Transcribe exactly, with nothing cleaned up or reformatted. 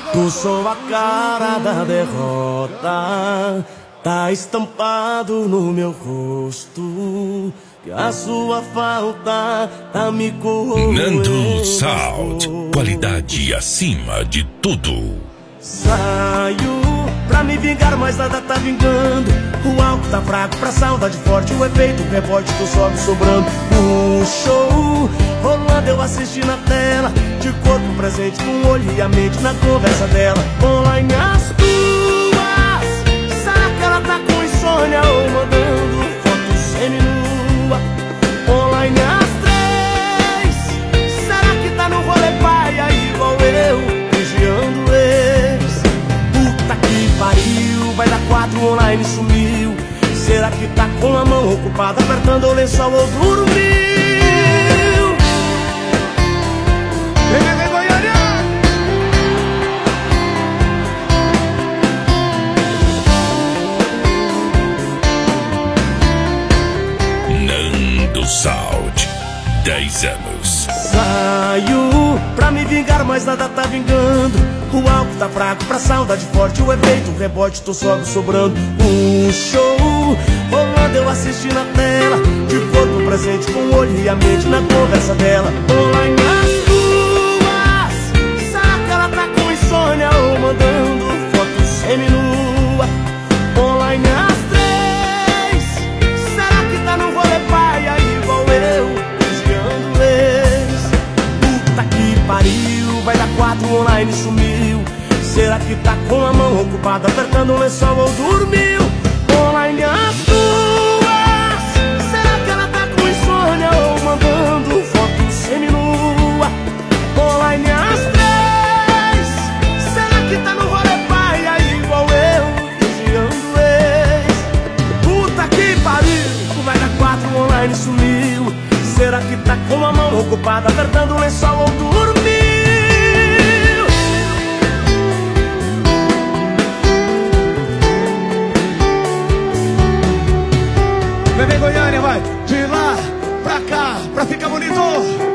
Tu sou a cara da derrota, tá estampado no meu rosto, que a sua falta tá me corroendo. Nando Sound, qualidade acima de tudo. Saio pra me vingar, mas nada tá vingando. O álcool tá fraco pra saudade forte, o efeito rebote tu sobe sobrando. O show rolando eu assisti na tela, de corpo presente com o olho e a mente na conversa dela. Online as tuas, será que ela tá com insônia ou mandando foto semi-nua? Online as três, será que tá no rolê paia igual eu, vigiando eles? Puta que pariu, vai dar quatro online sumiu. Será que tá com a mão ocupada apertando o lençol ou dormiu? Vem, vem, vem, Goiânia! Nando Sound, dez anos. Saio pra me vingar, mas nada tá vingando. O álcool tá fraco pra saudade forte, o efeito rebote tu sobe sobrando. Um show rolando eu assisti na tela, de corpo presente com o olho e a mente na conversa dela. Online as tuas, será que ela tá com insônia ou mandando foto semi-nua? Online as três, será que tá no rolê paia igual eu, vigiando eles? Puta que pariu, vai dar quatro online sumiu. Será que tá com a mão ocupada apertando o lençol ou dormiu? Online as tuas, será que ela tá com insônia ou mandando foto semi-nua? Online as três, será que tá no rolê paia igual eu, vigiando eles? Puta que pariu, vai dar quatro online sumiu. Será que tá com a mão ocupada apertando o lençol ou dormiu? Vem, vem, Goiânia, vai! De lá pra cá, pra ficar bonito!